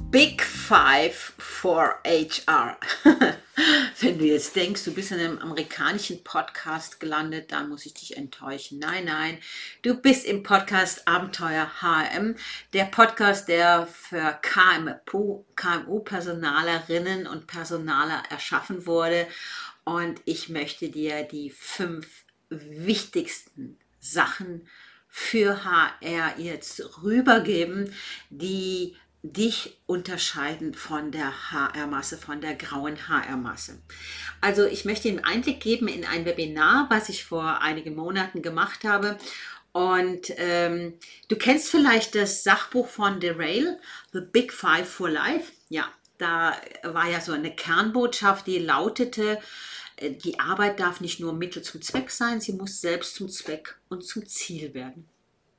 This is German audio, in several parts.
Big Five for HR. Wenn du jetzt denkst, du bist in einem amerikanischen Podcast gelandet, dann muss ich dich enttäuschen. Nein, nein, du bist im Podcast Abenteuer HRM, der Podcast, der für KMU-Personalerinnen und Personaler erschaffen wurde. Und ich möchte dir die 5 wichtigsten Sachen für HR jetzt rübergeben, die dich unterscheiden von der HR-Masse, von der grauen HR-Masse. Also ich möchte Ihnen Einblick geben in ein Webinar, was ich vor einigen Monaten gemacht habe. Und du kennst vielleicht das Sachbuch von Derail, The Big Five for Life. Ja, da war ja so eine Kernbotschaft, die lautete, die Arbeit darf nicht nur Mittel zum Zweck sein, sie muss selbst zum Zweck und zum Ziel werden.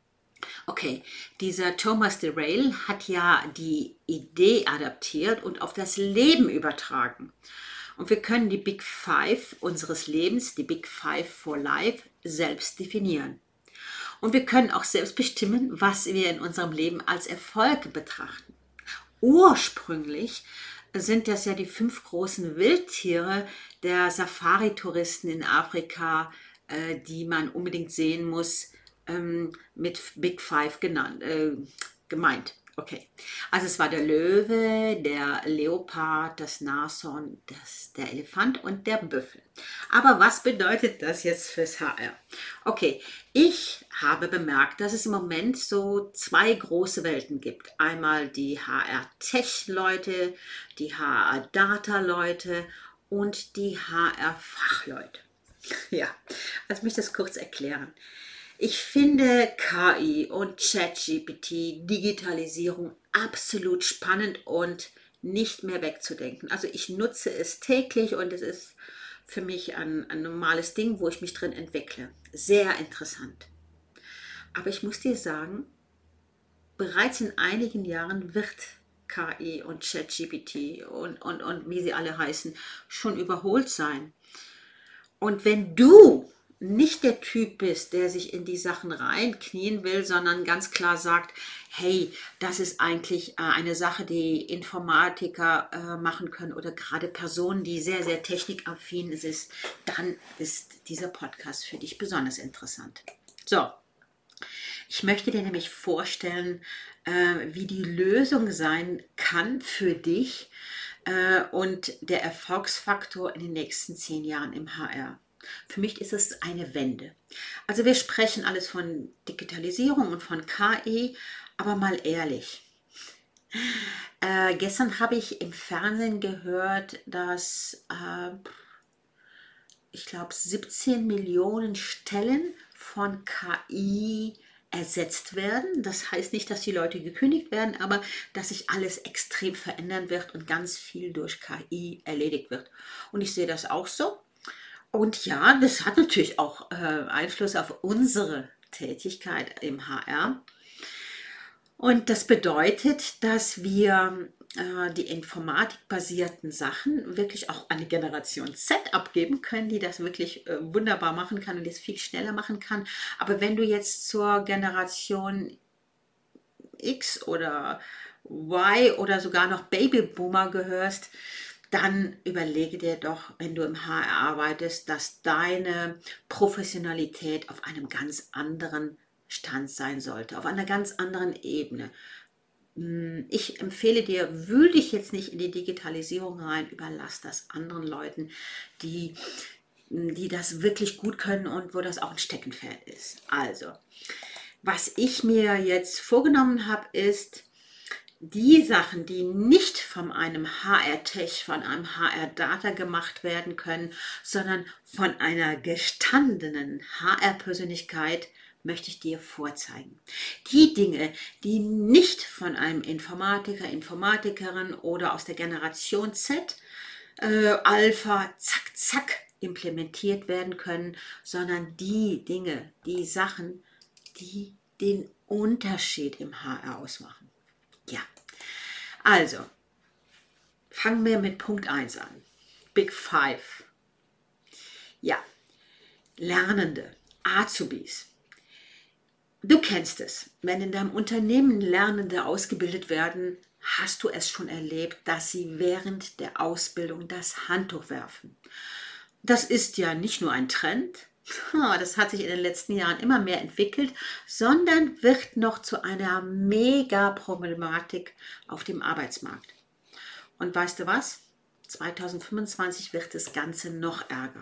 Okay, dieser Thomas Derail hat ja die Idee adaptiert und auf das Leben übertragen. Und wir können die Big Five unseres Lebens, die Big Five for Life, selbst definieren. Und wir können auch selbst bestimmen, was wir in unserem Leben als Erfolg betrachten. Ursprünglich sind das ja die 5 großen Wildtiere der Safari-Touristen in Afrika, die man unbedingt sehen muss, mit Big Five gemeint. Okay, also es war der Löwe, der Leopard, das Nashorn, der Elefant und der Büffel. Aber was bedeutet das jetzt fürs HR? Okay, ich habe bemerkt, dass es im Moment so 2 große Welten gibt. Einmal die HR-Tech-Leute, die HR-Data-Leute und die HR-Fachleute. Ja, also möchte ich das kurz erklären. Ich finde KI und ChatGPT, Digitalisierung absolut spannend und nicht mehr wegzudenken. Also ich nutze es täglich und es ist für mich ein normales Ding, wo ich mich drin entwickle. Sehr interessant. Aber ich muss dir sagen, bereits in einigen Jahren wird KI und ChatGPT und wie sie alle heißen, schon überholt sein. Und wenn du nicht der Typ bist, der sich in die Sachen reinknien will, sondern ganz klar sagt, hey, das ist eigentlich eine Sache, die Informatiker machen können oder gerade Personen, die sehr, sehr technikaffin sind, dann ist dieser Podcast für dich besonders interessant. So, ich möchte dir nämlich vorstellen, wie die Lösung sein kann für dich und der Erfolgsfaktor in den nächsten 10 Jahren im HR. Für mich ist es eine Wende. Also wir sprechen alles von Digitalisierung und von KI, aber mal ehrlich. Gestern habe ich im Fernsehen gehört, dass ich glaube 17 Millionen Stellen von KI ersetzt werden. Das heißt nicht, dass die Leute gekündigt werden, aber dass sich alles extrem verändern wird und ganz viel durch KI erledigt wird. Und ich sehe das auch so. Und ja, das hat natürlich auch Einfluss auf unsere Tätigkeit im HR. Und das bedeutet, dass wir die informatikbasierten Sachen wirklich auch an die Generation Z abgeben können, die das wirklich wunderbar machen kann und das viel schneller machen kann. Aber wenn du jetzt zur Generation X oder Y oder sogar noch Babyboomer gehörst, dann überlege dir doch, wenn du im HR arbeitest, dass deine Professionalität auf einem ganz anderen Stand sein sollte, auf einer ganz anderen Ebene. Ich empfehle dir, wühl dich jetzt nicht in die Digitalisierung rein, überlass das anderen Leuten, die das wirklich gut können und wo das auch ein Steckenpferd ist. Also, was ich mir jetzt vorgenommen habe, ist, die Sachen, die nicht von einem HR-Tech, von einem HR-Data gemacht werden können, sondern von einer gestandenen HR-Persönlichkeit, möchte ich dir vorzeigen. Die Dinge, die nicht von einem Informatiker, Informatikerin oder aus der Generation Z, Alpha, zack, zack, implementiert werden können, sondern die Dinge, die Sachen, die den Unterschied im HR ausmachen. Ja, also fangen wir mit Punkt 1 an. Big Five. Ja, Lernende, Azubis. Du kennst es. Wenn in deinem Unternehmen Lernende ausgebildet werden, hast du es schon erlebt, dass sie während der Ausbildung das Handtuch werfen? Das ist ja nicht nur ein Trend, das hat sich in den letzten Jahren immer mehr entwickelt, sondern wird noch zu einer Mega-Problematik auf dem Arbeitsmarkt. Und weißt du was? 2025 wird das Ganze noch ärger.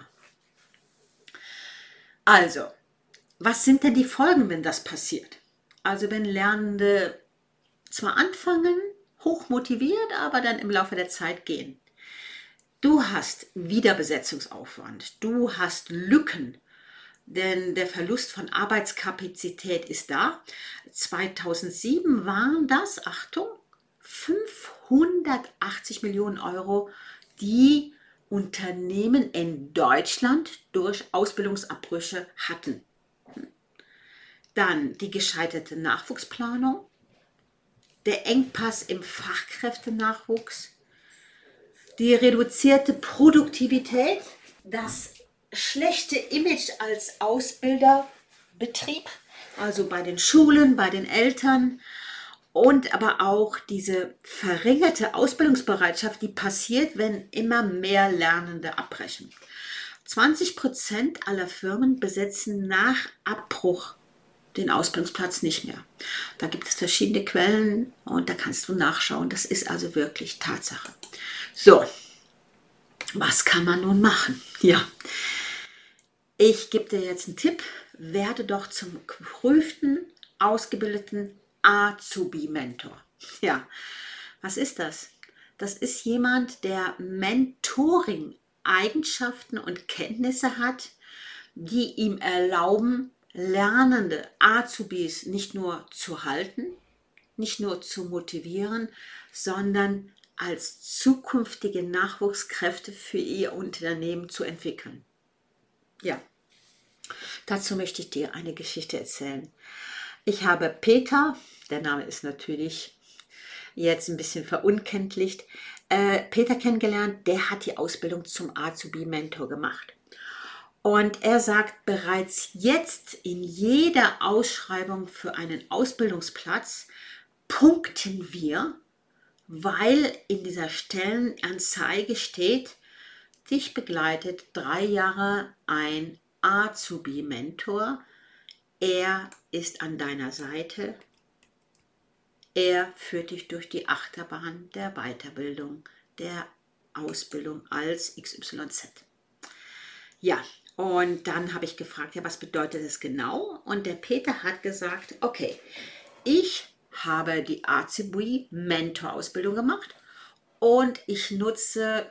Also, was sind denn die Folgen, wenn das passiert? Also wenn Lernende zwar anfangen, hochmotiviert, aber dann im Laufe der Zeit gehen. Du hast Wiederbesetzungsaufwand, du hast Lücken, denn der Verlust von Arbeitskapazität ist da. 2007 waren das, Achtung, 580 Millionen Euro, die Unternehmen in Deutschland durch Ausbildungsabbrüche hatten. Dann die gescheiterte Nachwuchsplanung, der Engpass im Fachkräftenachwuchs, die reduzierte Produktivität, das schlechte Image als Ausbilderbetrieb, also bei den Schulen, bei den Eltern und aber auch diese verringerte Ausbildungsbereitschaft, die passiert, wenn immer mehr Lernende abbrechen. 20% aller Firmen besetzen nach Abbruch den Ausbildungsplatz nicht mehr. Da gibt es verschiedene Quellen und da kannst du nachschauen. Das ist also wirklich Tatsache. So, was kann man nun machen? Ja, ich gebe dir jetzt einen Tipp. Werde doch zum geprüften, ausgebildeten Azubi-Mentor. Ja, was ist das? Das ist jemand, der Mentoring-Eigenschaften und Kenntnisse hat, die ihm erlauben, lernende Azubis nicht nur zu halten, nicht nur zu motivieren, sondern als zukünftige Nachwuchskräfte für ihr Unternehmen zu entwickeln. Ja, dazu möchte ich dir eine Geschichte erzählen. Ich habe Peter, der Name ist natürlich jetzt ein bisschen verunkenntlicht, Peter kennengelernt, der hat die Ausbildung zum Azubi-Mentor gemacht. Und er sagt, bereits jetzt in jeder Ausschreibung für einen Ausbildungsplatz punkten wir, weil in dieser Stellenanzeige steht, dich begleitet 3 Jahre ein Azubi-Mentor. Er ist an deiner Seite. Er führt dich durch die Achterbahn der Weiterbildung, der Ausbildung als XYZ. Ja, und dann habe ich gefragt, ja, was bedeutet das genau? Und der Peter hat gesagt, okay, ich habe die Azubi-Mentor-Ausbildung gemacht und ich nutze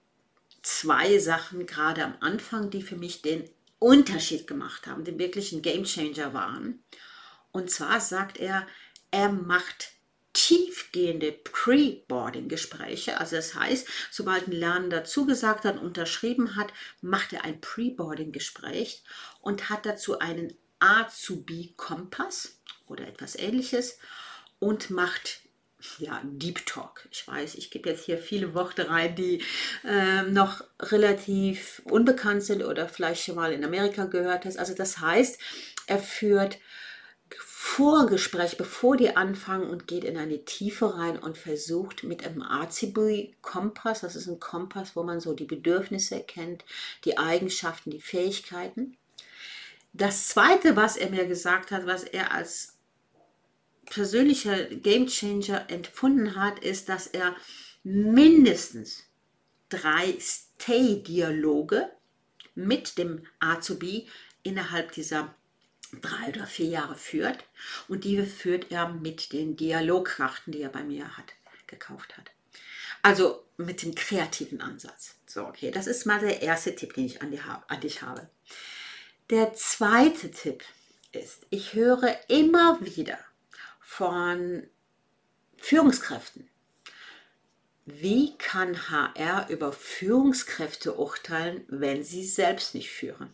2 Sachen gerade am Anfang, die für mich den Unterschied gemacht haben, die wirklich ein Gamechanger waren. Und zwar sagt er, er macht tiefgehende Pre-Boarding-Gespräche. Also das heißt, sobald ein Lernender zugesagt hat und unterschrieben hat, macht er ein Pre-Boarding-Gespräch und hat dazu einen Azubi-Kompass oder etwas Ähnliches und macht Deep Talk. Ich weiß, ich gebe jetzt hier viele Worte rein, die noch relativ unbekannt sind oder vielleicht schon mal in Amerika gehört hast. Also das heißt, er führt Vorgespräch, bevor die anfangen und geht in eine Tiefe rein und versucht mit einem Azubi-Kompass, das ist ein Kompass, wo man so die Bedürfnisse erkennt, die Eigenschaften, die Fähigkeiten. Das Zweite, was er mir gesagt hat, was er als persönlicher Gamechanger empfunden hat, ist, dass er mindestens 3 Stay-Dialoge mit dem Azubi innerhalb dieser 3 oder 4 Jahre führt und die führt er mit den Dialogkarten, die er bei mir gekauft hat. Also mit dem kreativen Ansatz. So, okay, das ist mal der erste Tipp, den ich an dich habe. Der zweite Tipp ist, ich höre immer wieder von Führungskräften. Wie kann HR über Führungskräfte urteilen, wenn sie selbst nicht führen?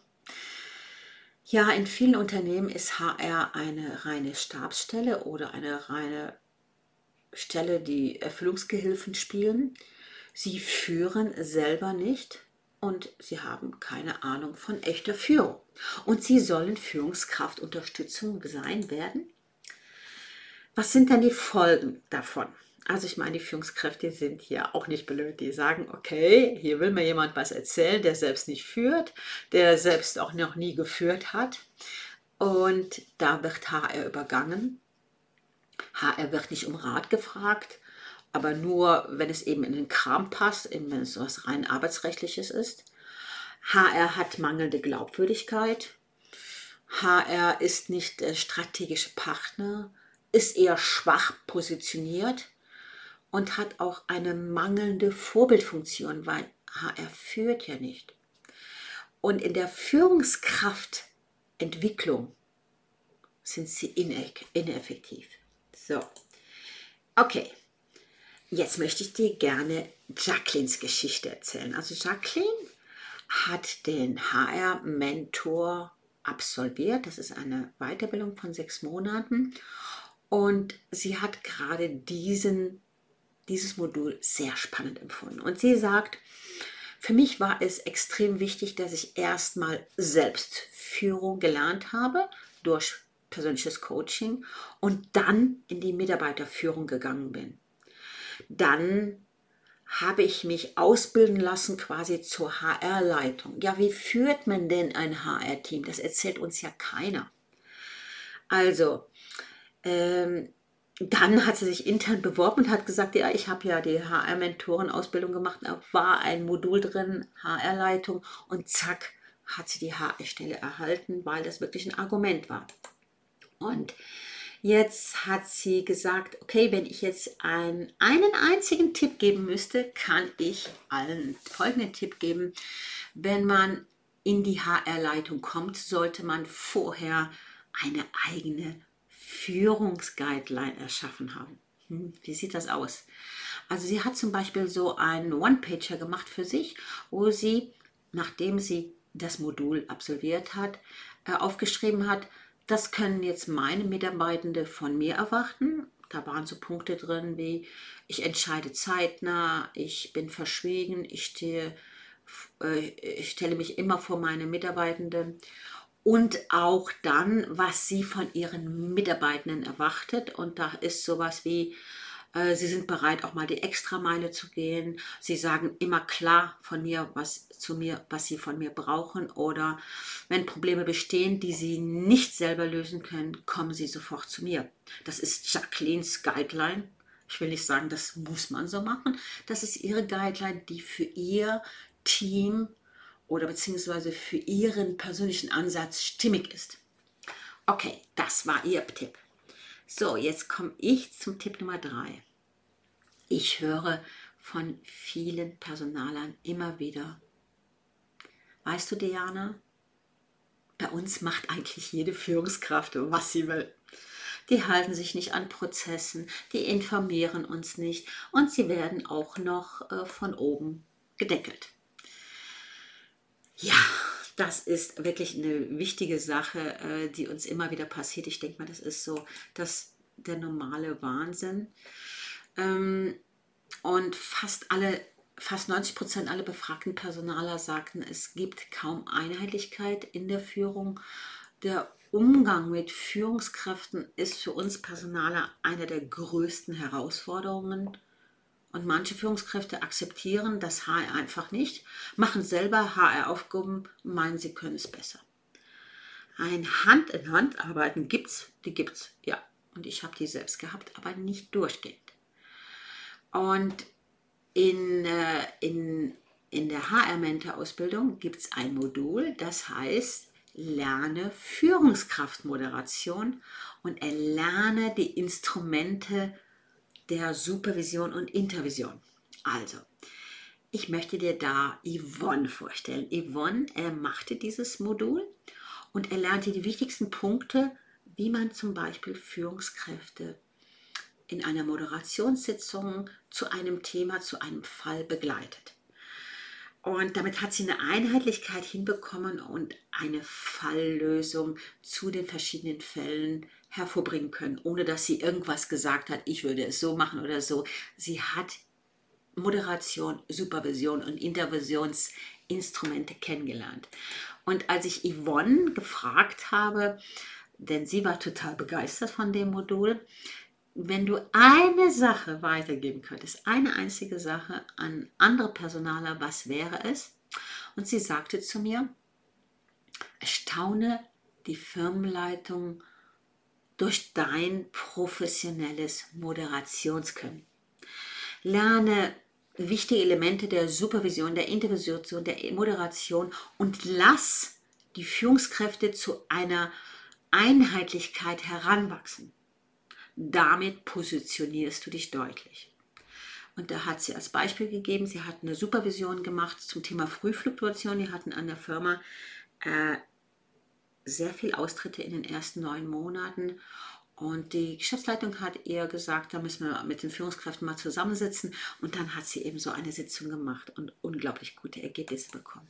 Ja, in vielen Unternehmen ist HR eine reine Stabsstelle oder eine reine Stelle, die Erfüllungsgehilfen spielen. Sie führen selber nicht und sie haben keine Ahnung von echter Führung. Und sie sollen Führungskraftunterstützung sein werden. Was sind denn die Folgen davon? Also ich meine, die Führungskräfte sind ja auch nicht blöd. Die sagen, okay, hier will mir jemand was erzählen, der selbst nicht führt, der selbst auch noch nie geführt hat. Und da wird HR übergangen. HR wird nicht um Rat gefragt, aber nur, wenn es eben in den Kram passt, eben wenn es was rein arbeitsrechtliches ist. HR hat mangelnde Glaubwürdigkeit. HR ist nicht der strategische Partner, ist eher schwach positioniert und hat auch eine mangelnde Vorbildfunktion, weil HR führt ja nicht. Und in der Führungskraftentwicklung sind sie ineffektiv. So, okay. Jetzt möchte ich dir gerne Jacquelines Geschichte erzählen. Also Jacqueline hat den HR-Mentor absolviert. Das ist eine Weiterbildung von 6 Monaten. Und sie hat gerade dieses Modul sehr spannend empfunden. Und sie sagt, für mich war es extrem wichtig, dass ich erstmal Selbstführung gelernt habe durch persönliches Coaching und dann in die Mitarbeiterführung gegangen bin. Dann habe ich mich ausbilden lassen quasi zur HR-Leitung. Ja, wie führt man denn ein HR-Team? Das erzählt uns ja keiner. Also, dann hat sie sich intern beworben und hat gesagt, ja, ich habe ja die HR-Mentoren-Ausbildung gemacht, da war ein Modul drin, HR-Leitung und zack, hat sie die HR-Stelle erhalten, weil das wirklich ein Argument war. Und jetzt hat sie gesagt, okay, wenn ich jetzt einen einzigen Tipp geben müsste, kann ich allen folgenden Tipp geben. Wenn man in die HR-Leitung kommt, sollte man vorher eine eigene Führungsguideline erschaffen haben. Wie sieht das aus? Also sie hat zum Beispiel so einen One-Pager gemacht für sich, wo sie, nachdem sie das Modul absolviert hat, aufgeschrieben hat, das können jetzt meine Mitarbeitende von mir erwarten. Da waren so Punkte drin wie, ich entscheide zeitnah, ich bin verschwiegen, ich stelle mich immer vor meine Mitarbeitenden. Und auch dann, was sie von ihren Mitarbeitenden erwartet. Und da ist sowas wie, sie sind bereit, auch mal die Extrameile zu gehen. Sie sagen immer klar von mir, was sie von mir brauchen. Oder wenn Probleme bestehen, die sie nicht selber lösen können, kommen sie sofort zu mir. Das ist Jacquelines Guideline. Ich will nicht sagen, das muss man so machen. Das ist ihre Guideline, die für ihr Team oder beziehungsweise für ihren persönlichen Ansatz stimmig ist. Okay, das war ihr Tipp. So, jetzt komme ich zum Tipp Nummer 3. Ich höre von vielen Personalern immer wieder, weißt du, Diana, bei uns macht eigentlich jede Führungskraft, was sie will. Die halten sich nicht an Prozessen, die informieren uns nicht und sie werden auch noch von oben gedeckelt. Ja, das ist wirklich eine wichtige Sache, die uns immer wieder passiert. Ich denke mal, das ist so der normale Wahnsinn. Und fast 90% aller befragten Personaler sagten, es gibt kaum Einheitlichkeit in der Führung. Der Umgang mit Führungskräften ist für uns Personaler eine der größten Herausforderungen. Und manche Führungskräfte akzeptieren das HR einfach nicht, machen selber HR-Aufgaben und meinen, sie können es besser. Ein Hand-in-Hand-Arbeiten gibt's, ja. Und ich habe die selbst gehabt, aber nicht durchgehend. Und in der HR-Mentor-Ausbildung gibt es ein Modul, das heißt, lerne Führungskraftmoderation und erlerne die Instrumente der Supervision und Intervision. Also, ich möchte dir da Yvonne vorstellen. Yvonne machte dieses Modul und erlernte die wichtigsten Punkte, wie man zum Beispiel Führungskräfte in einer Moderationssitzung zu einem Thema, zu einem Fall begleitet. Und damit hat sie eine Einheitlichkeit hinbekommen und eine Falllösung zu den verschiedenen Fällen hervorbringen können, ohne dass sie irgendwas gesagt hat, ich würde es so machen oder so. Sie hat Moderation, Supervision und Intervisionsinstrumente kennengelernt. Und als ich Yvonne gefragt habe, denn sie war total begeistert von dem Modul, wenn du eine Sache weitergeben könntest, eine einzige Sache an andere Personaler, was wäre es? Und sie sagte zu mir, erstaune die Firmenleitung durch dein professionelles Moderationskönnen. Lerne wichtige Elemente der Supervision, der Intervision, der Moderation und lass die Führungskräfte zu einer Einheitlichkeit heranwachsen. Damit positionierst du dich deutlich. Und da hat sie als Beispiel gegeben, sie hat eine Supervision gemacht zum Thema Frühfluktuation. Die hatten an der Firma sehr viel Austritte in den ersten 9 Monaten. Und die Geschäftsleitung hat ihr gesagt, da müssen wir mit den Führungskräften mal zusammensitzen. Und dann hat sie eben so eine Sitzung gemacht und unglaublich gute Ergebnisse bekommen.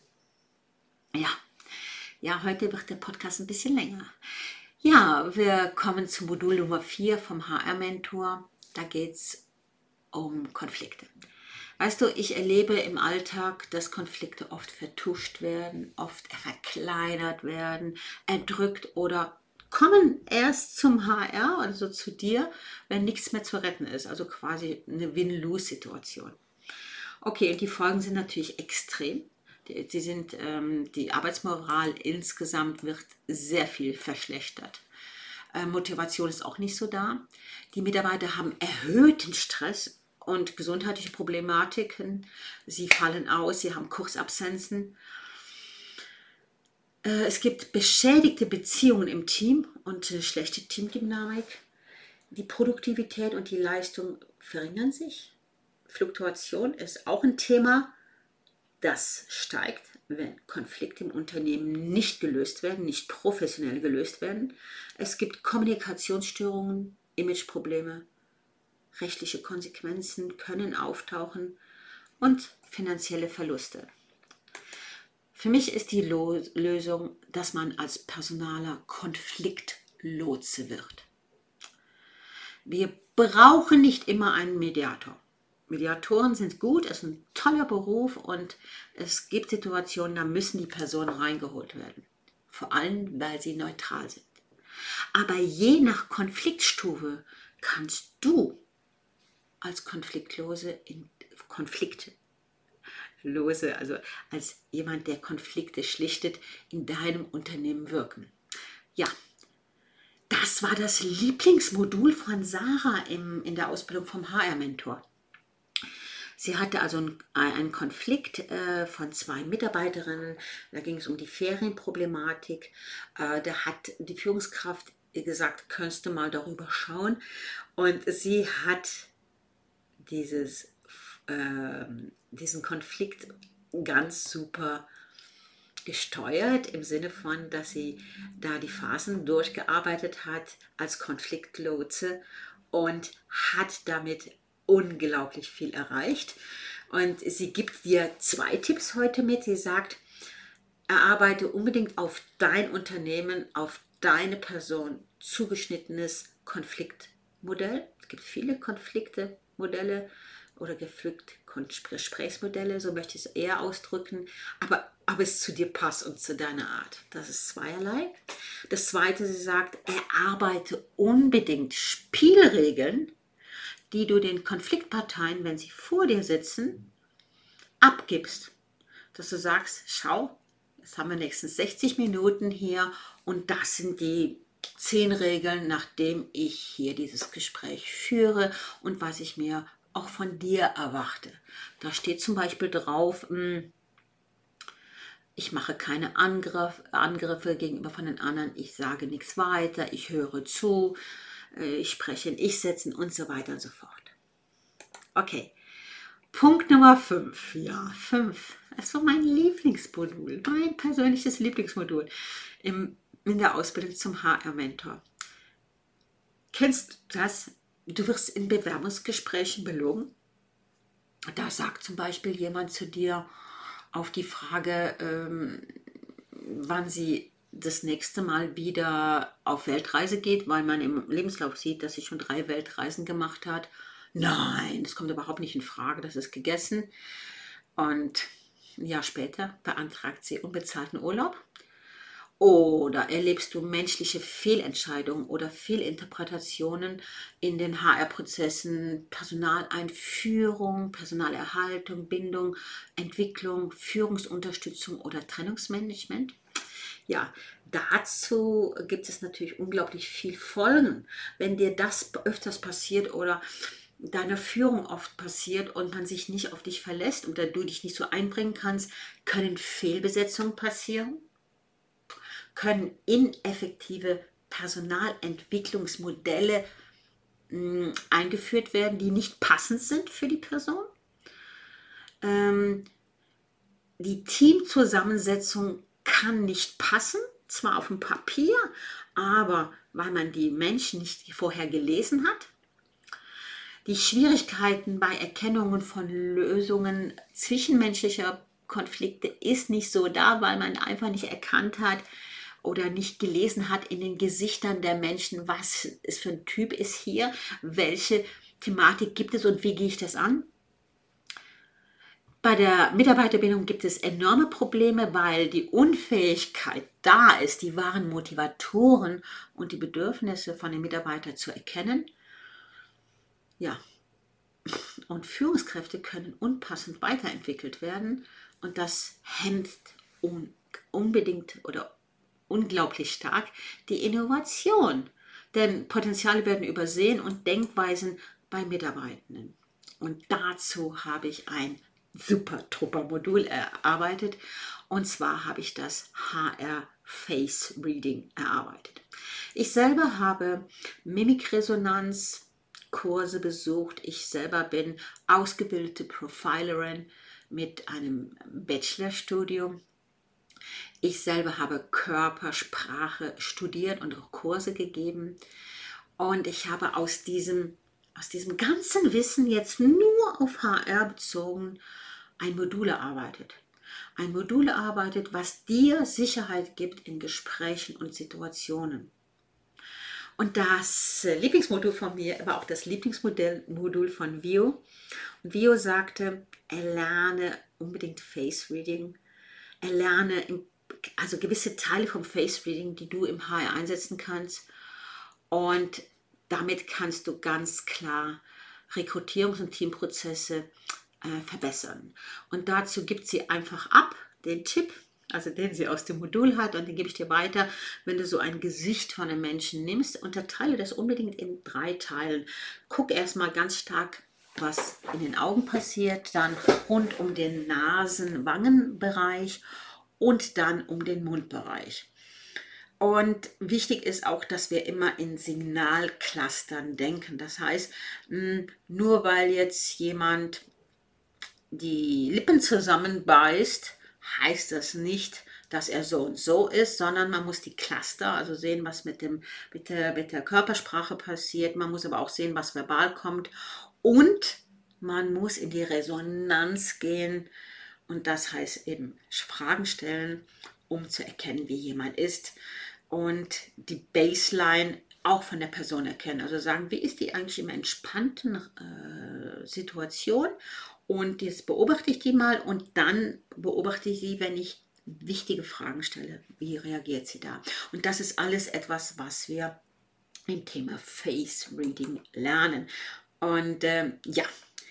Ja, heute wird der Podcast ein bisschen länger. Ja, wir kommen zu Modul Nummer 4 vom HR-Mentor. Da geht es um Konflikte. Weißt du, ich erlebe im Alltag, dass Konflikte oft vertuscht werden, oft verkleinert werden, erdrückt oder kommen erst zum HR, also zu dir, wenn nichts mehr zu retten ist. Also quasi eine Win-Lose-Situation. Okay, die Folgen sind natürlich extrem. Die Arbeitsmoral insgesamt wird sehr viel verschlechtert. Motivation ist auch nicht so da. Die Mitarbeiter haben erhöhten Stress und gesundheitliche Problematiken. Sie fallen aus, sie haben Kursabsenzen. Es gibt beschädigte Beziehungen im Team und eine schlechte Teamdynamik. Die Produktivität und die Leistung verringern sich. Fluktuation ist auch ein Thema, das steigt, wenn Konflikte im Unternehmen nicht gelöst werden, nicht professionell gelöst werden. Es gibt Kommunikationsstörungen, Imageprobleme, rechtliche Konsequenzen können auftauchen und finanzielle Verluste. Für mich ist die Lösung, dass man als Personaler Konfliktlotse wird. Wir brauchen nicht immer einen Mediator. Mediatoren sind gut, es ist ein toller Beruf und es gibt Situationen, da müssen die Personen reingeholt werden. Vor allem, weil sie neutral sind. Aber je nach Konfliktstufe kannst du als also als jemand, der Konflikte schlichtet, in deinem Unternehmen wirken. Ja, das war das Lieblingsmodul von Sarah in der Ausbildung vom HR-Mentor. Sie hatte also einen Konflikt von 2 Mitarbeiterinnen, da ging es um die Ferienproblematik. Da hat die Führungskraft gesagt, könntest du mal darüber schauen. Und sie hat diesen Konflikt ganz super gesteuert, im Sinne von, dass sie da die Phasen durchgearbeitet hat als Konfliktlotse und hat damit unglaublich viel erreicht. Und sie gibt dir 2 Tipps heute mit. Sie sagt, erarbeite unbedingt auf dein Unternehmen, auf deine Person zugeschnittenes Konfliktmodell. Es gibt viele Konfliktemodelle oder Gesprächsmodelle, so möchte ich es eher ausdrücken, aber ob es zu dir passt und zu deiner Art. Das ist zweierlei. Das Zweite, sie sagt, erarbeite unbedingt Spielregeln, die du den Konfliktparteien, wenn sie vor dir sitzen, abgibst. Dass du sagst, schau, jetzt haben wir nächstens 60 Minuten hier und das sind die 10 Regeln, nachdem ich hier dieses Gespräch führe und was ich mir auch von dir erwarte. Da steht zum Beispiel drauf, ich mache keine Angriffe gegenüber von den anderen, ich sage nichts weiter, ich höre zu, ich spreche in Ich-Sätzen und so weiter und so fort. Okay, Punkt Nummer 5. Ja, 5. Das war mein Lieblingsmodul, mein persönliches Lieblingsmodul in der Ausbildung zum HR-Mentor. Kennst du das? Du wirst in Bewerbungsgesprächen belogen. Da sagt zum Beispiel jemand zu dir auf die Frage, wann sie das nächste Mal wieder auf Weltreise geht, weil man im Lebenslauf sieht, dass sie schon 3 Weltreisen gemacht hat. Nein, das kommt überhaupt nicht in Frage, das ist gegessen. Und ein Jahr später beantragt sie unbezahlten Urlaub. Oder erlebst du menschliche Fehlentscheidungen oder Fehlinterpretationen in den HR-Prozessen, Personaleinführung, Personalerhaltung, Bindung, Entwicklung, Führungsunterstützung oder Trennungsmanagement? Ja, dazu gibt es natürlich unglaublich viel Folgen, wenn dir das öfters passiert oder deiner Führung oft passiert und man sich nicht auf dich verlässt oder du dich nicht so einbringen kannst, können Fehlbesetzungen passieren, können ineffektive Personalentwicklungsmodelle eingeführt werden, die nicht passend sind für die Person. Die Teamzusammensetzung kann nicht passen, zwar auf dem Papier, aber weil man die Menschen nicht vorher gelesen hat. Die Schwierigkeiten bei Erkennungen von Lösungen zwischenmenschlicher Konflikte ist nicht so da, weil man einfach nicht erkannt hat oder nicht gelesen hat in den Gesichtern der Menschen, was es für ein Typ ist hier, welche Thematik gibt es und wie gehe ich das an. Bei der Mitarbeiterbindung gibt es enorme Probleme, weil die Unfähigkeit da ist, die wahren Motivatoren und die Bedürfnisse von den Mitarbeitern zu erkennen. Ja, und Führungskräfte können unpassend weiterentwickelt werden und das hemmt unbedingt oder unglaublich stark die Innovation. Denn Potenziale werden übersehen und Denkweisen bei Mitarbeitenden. Und dazu habe ich ein super trupper Modul erarbeitet. Und zwar habe ich das HR Face Reading erarbeitet. Ich selber habe Mimikresonanz Kurse besucht. Ich selber bin ausgebildete Profilerin mit einem Bachelorstudium. Ich selber habe Körpersprache studiert und auch Kurse gegeben. Und ich habe aus diesem ganzen Wissen jetzt nur auf HR bezogen ein Modul erarbeitet. Ein Modul erarbeitet, was dir Sicherheit gibt in Gesprächen und Situationen. Und das Lieblingsmodul von mir war auch das Lieblingsmodul von Vio. Und Vio sagte, erlerne unbedingt Face Reading, erlerne also gewisse Teile vom Face Reading, die du im HR einsetzen kannst. Und damit kannst du ganz klar Rekrutierungs- und Teamprozesse verbessern. Und dazu gibt sie einfach ab den Tipp, also den sie aus dem Modul hat, und den gebe ich dir weiter. Wenn du so ein Gesicht von einem Menschen nimmst, unterteile das unbedingt in 3 Teilen. Guck erstmal ganz stark, was in den Augen passiert, dann rund um den Nasen-Wangen-Bereich und dann um den Mundbereich. Und wichtig ist auch, dass wir immer in Signalclustern denken. Das heißt, nur weil jetzt jemand die Lippen zusammenbeißt, heißt das nicht, dass er so und so ist, sondern man muss die Cluster, also sehen, was mit der Körpersprache passiert. Man muss aber auch sehen, was verbal kommt. Und man muss in die Resonanz gehen. Und das heißt eben Fragen stellen, um zu erkennen, wie jemand ist. Und die Baseline auch von der Person erkennen. Also sagen, wie ist die eigentlich in einer entspannten Situation? Und jetzt beobachte ich die mal und dann beobachte ich sie, wenn ich wichtige Fragen stelle. Wie reagiert sie da? Und das ist alles etwas, was wir im Thema Face Reading lernen. Und ja,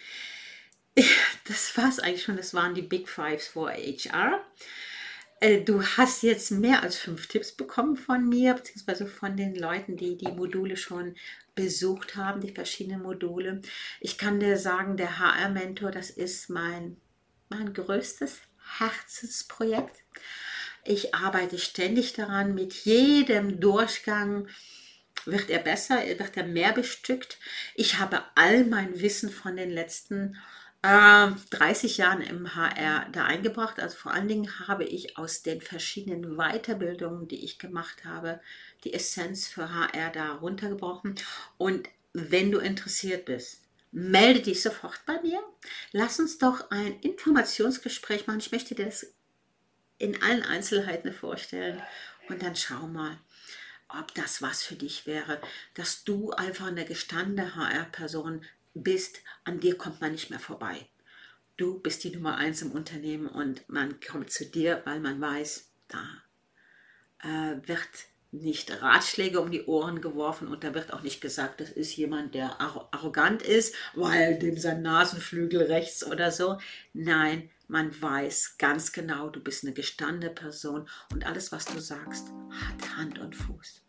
das war es eigentlich schon. Das waren die Big Fives for HR. Du hast jetzt mehr als 5 Tipps bekommen von mir, beziehungsweise von den Leuten, die die Module schon besucht haben, die verschiedenen Module. Ich kann dir sagen, der HR-Mentor, das ist mein größtes Herzensprojekt. Ich arbeite ständig daran, mit jedem Durchgang wird er besser, wird er mehr bestückt. Ich habe all mein Wissen von den letzten 30 Jahren im HR da eingebracht. Also vor allen Dingen habe ich aus den verschiedenen Weiterbildungen, die ich gemacht habe, die Essenz für HR da runtergebrochen. Und wenn du interessiert bist, melde dich sofort bei mir. Lass uns doch ein Informationsgespräch machen. Ich möchte dir das in allen Einzelheiten vorstellen. Und dann schau mal, ob das was für dich wäre, dass du einfach eine gestandene HR-Person bist, an dir kommt man nicht mehr vorbei. Du bist die Nummer 1 im Unternehmen und man kommt zu dir, weil man weiß, da wird nicht Ratschläge um die Ohren geworfen und da wird auch nicht gesagt, das ist jemand, der arrogant ist, weil dem sein Nasenflügel rechts oder so. Nein, man weiß ganz genau, du bist eine gestandene Person und alles, was du sagst, hat Hand und Fuß.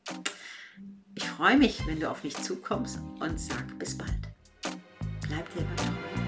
Ich freue mich, wenn du auf mich zukommst und sag bis bald. Bleib dir treu.